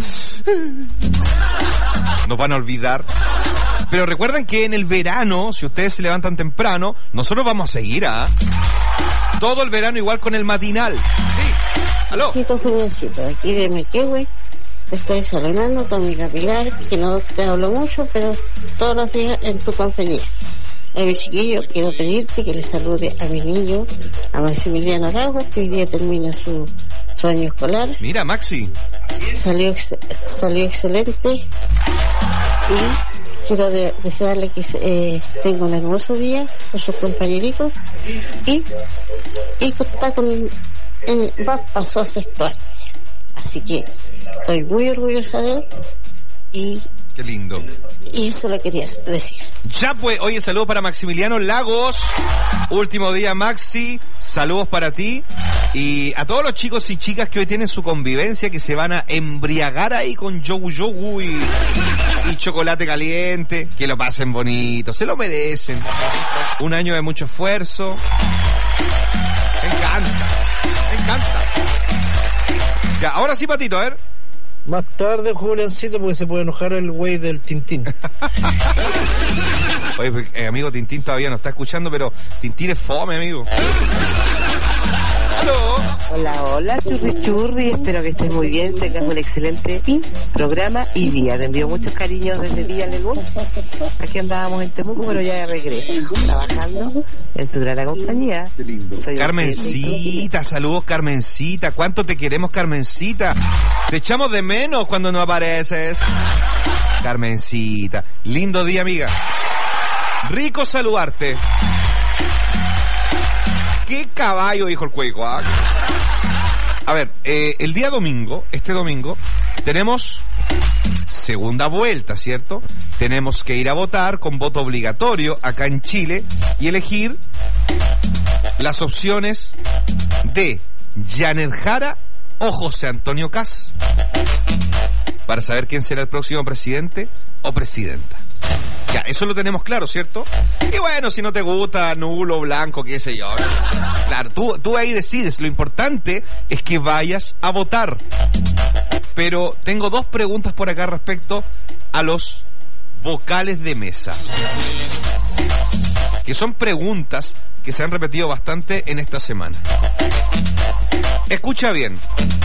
Nos van a olvidar. Pero recuerden que en el verano, si ustedes se levantan temprano, nosotros vamos a seguir todo el verano igual con el matinal. Sí. ¿Aló? Juliancito, aquí de Mequehue. Estoy saludando con mi capilar, que no te hablo mucho, pero todos los días en tu compañía. Mi chiquillo, quiero pedirte que le salude a mi niño, a Maximiliano Aragua, que hoy día termina su año escolar. Mira, Maxi. Salió excelente. Y quiero desearle que tenga un hermoso día con sus compañeritos. Y está pasó a sexto año. Así que estoy muy orgullosa de él. Y Qué lindo. Y eso lo quería decir. Ya pues, oye, saludos para Maximiliano Lagos. Último día, Maxi. Saludos para ti. Y a todos los chicos y chicas que hoy tienen su convivencia, que se van a embriagar ahí con yogu y chocolate caliente. Que lo pasen bonito, se lo merecen. Un año de mucho esfuerzo. Me encanta. Ya, ahora sí, Patito, a ver. Más tarde, Juliancito, porque se puede enojar el güey del Tintín. Oye, amigo, Tintín todavía no está escuchando, pero Tintín es fome, amigo. ¡Aló! Hola, churri, espero que estés muy bien, tengas un excelente programa y día. Te envío muchos cariños desde Villa del Bus. Aquí andábamos en Temuco, pero ya de regreso, trabajando en su gran compañía. Soy Carmencita, saludos, Carmencita. ¿Cuánto te queremos, Carmencita? Te echamos de menos cuando no apareces. Carmencita, lindo día, amiga. Rico saludarte. ¿Qué caballo, dijo el cueco? ¿Ah? A ver, el día domingo, este domingo, tenemos segunda vuelta, ¿cierto? Tenemos que ir a votar con voto obligatorio acá en Chile y elegir las opciones de Janet Jara o José Antonio Kast para saber quién será el próximo presidente o presidenta. Ya, eso lo tenemos claro, ¿cierto? Y bueno, si no te gusta, nulo, blanco, qué sé yo. Claro, tú ahí decides. Lo importante es que vayas a votar. Pero tengo dos preguntas por acá respecto a los vocales de mesa. Que son preguntas que se han repetido bastante en esta semana. Escucha bien.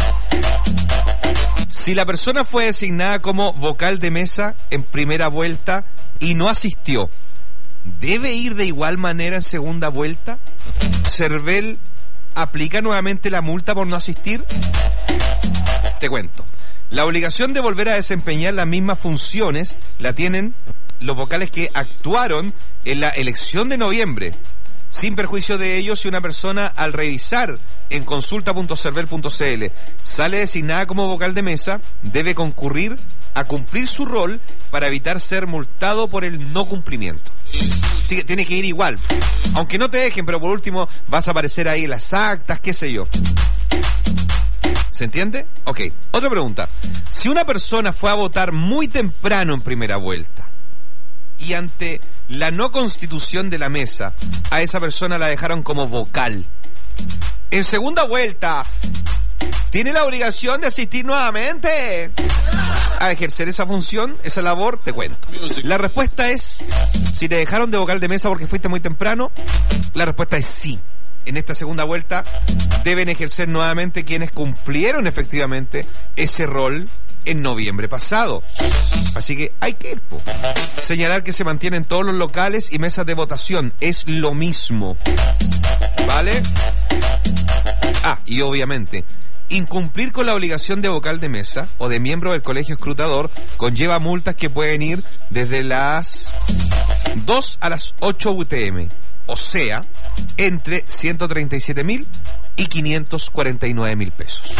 Si la persona fue designada como vocal de mesa en primera vuelta y no asistió, ¿debe ir de igual manera en segunda vuelta? ¿Cervel aplica nuevamente la multa por no asistir? Te cuento. La obligación de volver a desempeñar las mismas funciones la tienen los vocales que actuaron en la elección de noviembre, sin perjuicio de ello si una persona al revisar en consulta.cervel.cl sale designada como vocal de mesa, debe concurrir a cumplir su rol para evitar ser multado por el no cumplimiento. Así que tiene que ir igual, aunque no te dejen, pero por último vas a aparecer ahí en las actas, qué sé yo. ¿Se entiende? Ok, otra pregunta. Si una persona fue a votar muy temprano en primera vuelta y ante la no constitución de la mesa, a esa persona la dejaron como vocal, en segunda vuelta, ¿tiene la obligación de asistir nuevamente a ejercer esa función, esa labor? Te cuento. La respuesta es, si te dejaron de vocal de mesa porque fuiste muy temprano, la respuesta es sí. En esta segunda vuelta deben ejercer nuevamente quienes cumplieron efectivamente ese rol en noviembre pasado. Así que hay que ir. Señalar que se mantienen todos los locales y mesas de votación. Es lo mismo. ¿Vale? Ah, y obviamente, incumplir con la obligación de vocal de mesa o de miembro del colegio escrutador conlleva multas que pueden ir desde las 2 a las 8 UTM. O sea, entre 137.000 y 549.000 pesos.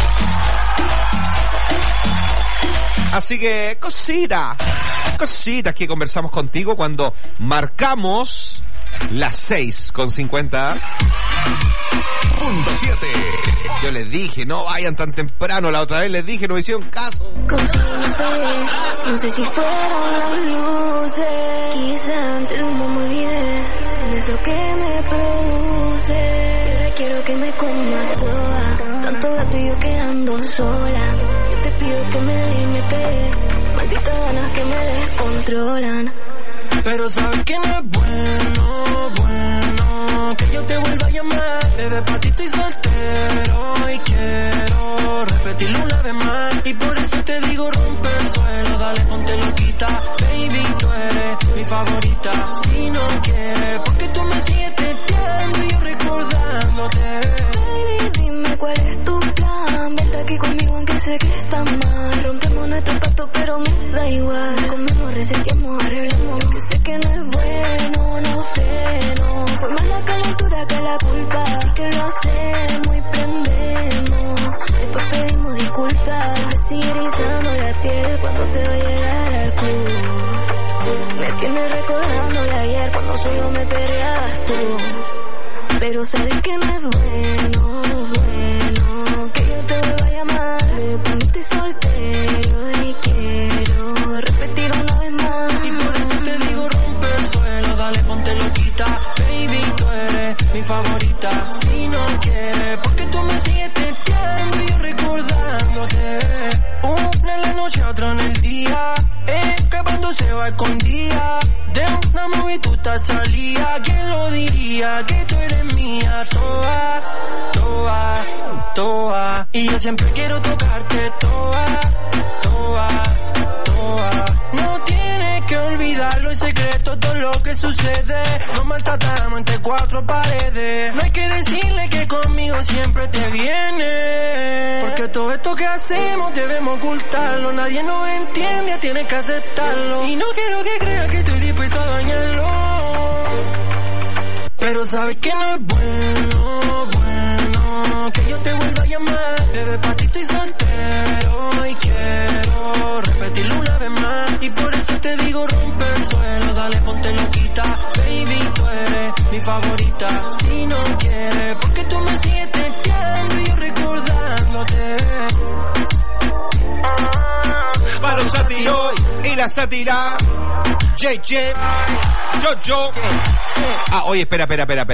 Así que, cositas que conversamos contigo cuando marcamos las 6:50. .7. Yo les dije, no vayan tan temprano. La otra vez les dije, no me hicieron caso. No sé si fueron las luces, quizá entre el humo me olvidé de eso que me produce. Ahora quiero que me coma toda, tanto gato y yo quedando sola. Yo te pido que me dé y me pegue, malditas ganas que me descontrolan. Pero sabes que no es bueno que yo te vuelva a llamar. Bebé, pa' ti estoy soltero y quiero repetirlo una vez más. Y por eso te digo, rompe el suelo, dale, ponte loquita. Baby, tú eres mi favorita. Si no quieres, porque tú me sigues teteando y yo recordándote. Baby, dime cuál es tu plan. Vente aquí conmigo aunque sé que está mal. Rompemos nuestro pacto pero me da igual. Comemos, reseteamos, arreglamos. Que sé que no es bueno, no freno. Fue más la calentura que la culpa. Así que lo hacemos y prendemos. Después pedimos disculpas. Se me sigue erizando la piel cuando te va a llegar al club. tienes recordándole ayer cuando solo me perreabas tú. Pero sabes que no es bueno, que yo te vuelva a llamar. De pronto estoy soltero y quiero repetir una vez más. Y por eso te digo rompe el suelo, dale ponte loquita. Baby, tú eres mi favorita. Si no quieres, porque tú me sigues testeando y yo recordándote. Una en la noche, otra en el día. Escapando se va escondida. De una movie tú te salía. ¿Quién lo diría? Que tú eres mía. Toa. Y yo siempre quiero tocarte toa. No tienes que olvidarlo en secreto todo lo que sucede. Nos maltratamos entre cuatro paredes. No hay que decirle que conmigo siempre te viene. Porque todo esto que hacemos debemos ocultarlo. Nadie nos entiende, tienes que aceptarlo. Y no quiero que creas que estoy dispuesto a dañarlo. Pero sabes que no es bueno que yo te vuelva a llamar. Bebé, pa' ti estoy soltero y quiero repetirlo una vez más. Y por eso te digo rompe el suelo, dale ponte loquita. Baby, tú eres mi favorita. Si no quieres, porque tú me sigues testeando y yo recordándote. Para los sátiros y la sátira. JJ, Jojo. Ah, oye, espera.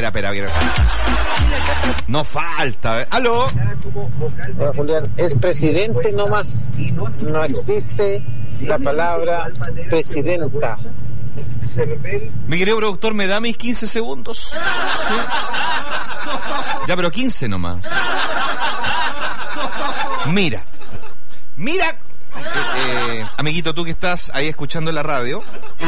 No falta. ¿Aló? Hola, Julián. Es presidente nomás. No existe la palabra presidenta. Mi querido productor, ¿me da mis 15 segundos? ¿Sí? Ya, pero 15 nomás. Mira. Amiguito, tú que estás ahí escuchando en la radio,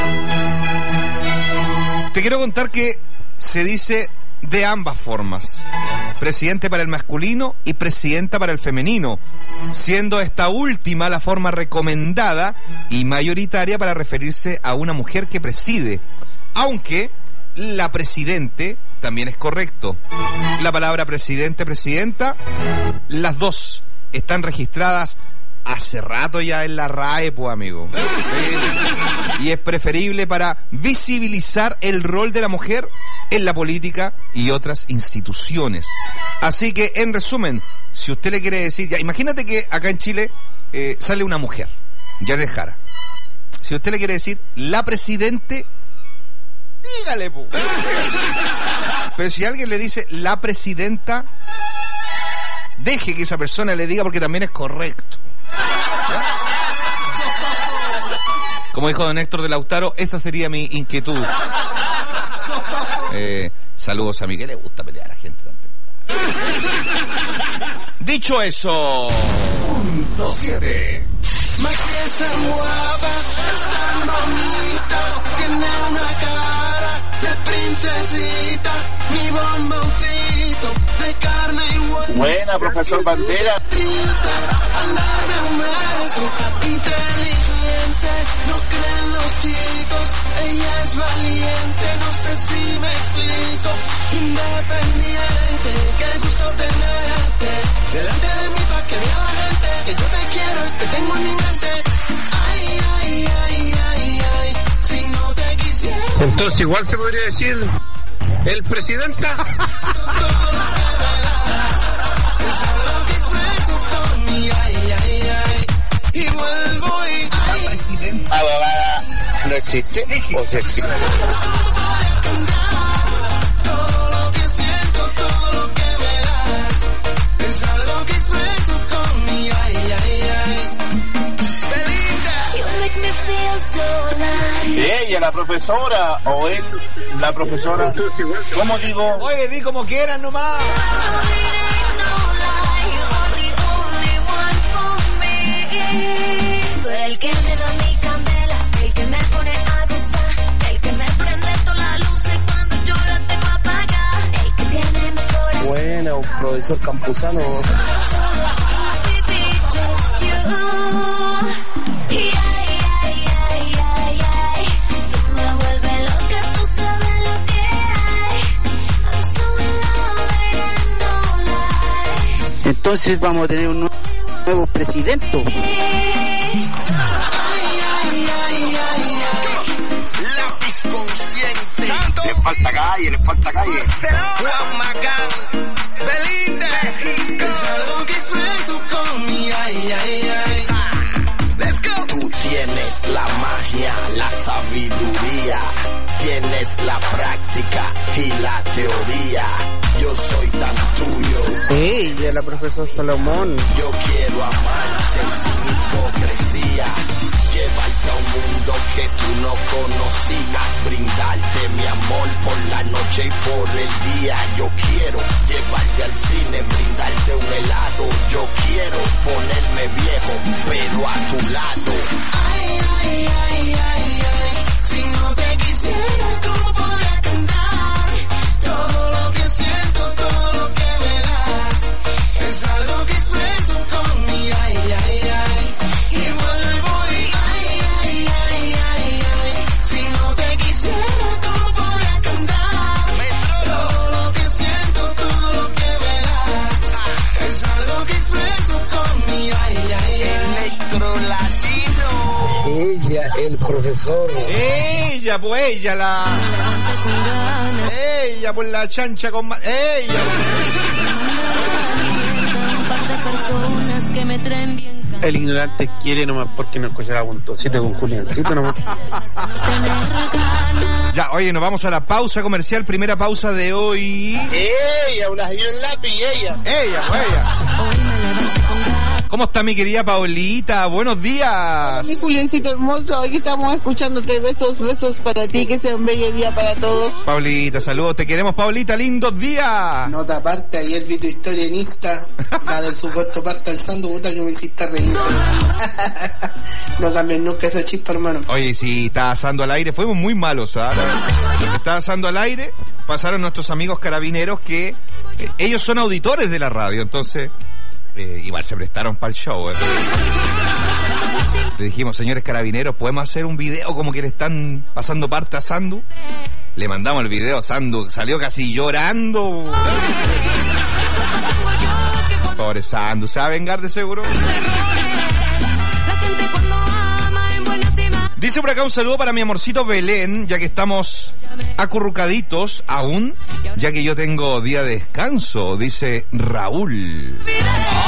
te quiero contar que se dice de ambas formas: presidente para el masculino y presidenta para el femenino, siendo esta última la forma recomendada y mayoritaria para referirse a una mujer que preside, aunque la presidente también es correcto. La palabra presidente, presidenta, las dos están registradas hace rato ya en la RAE, pues, amigo. Y es preferible para visibilizar el rol de la mujer en la política y otras instituciones. Así que, en resumen, si usted le quiere decir, ya, imagínate que acá en Chile sale una mujer, Janet Jara. Si usted le quiere decir la presidente, dígale, pues. Pero si alguien le dice la presidenta, deje que esa persona le diga, porque también es correcto. Como dijo don Héctor de Lautaro, esa sería mi inquietud. Saludos a mí, que le gusta pelear a la gente tan temprano. Dicho eso, punto 7. Maxi es tan guapa, es tan bonita, tiene una cara de princesita, mi bomboncito de carne y hueso. Buena, profesor Bandera. Andarme un beso, inteligente, no creen los chicos, ella es valiente, no sé si me explico, independiente, qué gusto tenerte, delante de mí pa' que vea la gente, que yo te quiero y te tengo en mi mente, ay, si no te quisiera. Entonces igual se podría decir el presidenta. Y vuelvo y Abogada, ¿no existe o sí existe? todo lo que siento, todo lo que me das, es algo que expreso con mi Ella, la profesora, o él, la profesora. ¿Cómo digo? Oye, di como quieran nomás. El que me da mi candela, el que me pone a gozar, el que me prende todas las luces cuando yo la tengo apagada, el que tiene mi corazón. Buena, un profesor Campuzano. Entonces vamos a tener un nuevo presidente. La falta calle, les falta calle. Juan Magán, Belinda, es algo que expreso con mi ay, ay, ay. Let's go. Tú tienes la magia, la sabiduría, tienes la práctica y la teoría. Yo soy tan tuyo. Ella, la profesora Salomón. Yo quiero amarte sin hipocresía. Llevarte a un mundo que tú no conocías, brindarte mi amor por la noche y por el día. Yo quiero llevarte al cine, brindarte un helado. Yo quiero ponerme viejo, pero a tu lado. Ay, ay, ay, ay, ay. Si no te quisiera, ¿cómo podría cantar? Todo lo que siento, todo lo que me das, es algo que expreso con mi ay, ay, ay. Y vuelvo y ay, ay, ay, ay, ay. Si no te quisiera, ¿cómo podría cantar? Todo lo que siento, todo lo que me das, es algo que expreso con mi ay, ay, ay. Electro Latino. Ella, el profesor. Ella, pues ella la... Ella, pues la chancha con... Ella. El ignorante quiere nomás porque no escuchará Punto7 con Juliancito nomás. Ya, oye, nos vamos a la pausa comercial, primera pausa de hoy. Ella, una señora en lápiz, ella. Ella, pues ella. ¿Cómo está mi querida Paulita? Buenos días. Mi Juliancito hermoso, hoy estamos escuchándote. Besos, besos para ti, que sea un bello día para todos. Paulita, saludos, te queremos, Paulita, lindos días. Nota aparte, ayer vi tu historia en Insta, la del supuesto parte alzando, puta que me hiciste reír. No cambies nunca esa chispa, hermano. Oye, sí, estaba asando al aire, fuimos muy malos, ¿sabes? Estaba asando al aire, pasaron nuestros amigos carabineros que ellos son auditores de la radio, entonces... igual se prestaron para el show. Le dijimos, señores carabineros, ¿podemos hacer un video como que le están pasando parte a Sandu? Le mandamos el video a Sandu, salió casi llorando. Pobre Sandu, ¿se va a vengar de seguro? Dice por acá un saludo para mi amorcito Belén, ya que estamos acurrucaditos aún, ya que yo tengo día de descanso, dice Raúl.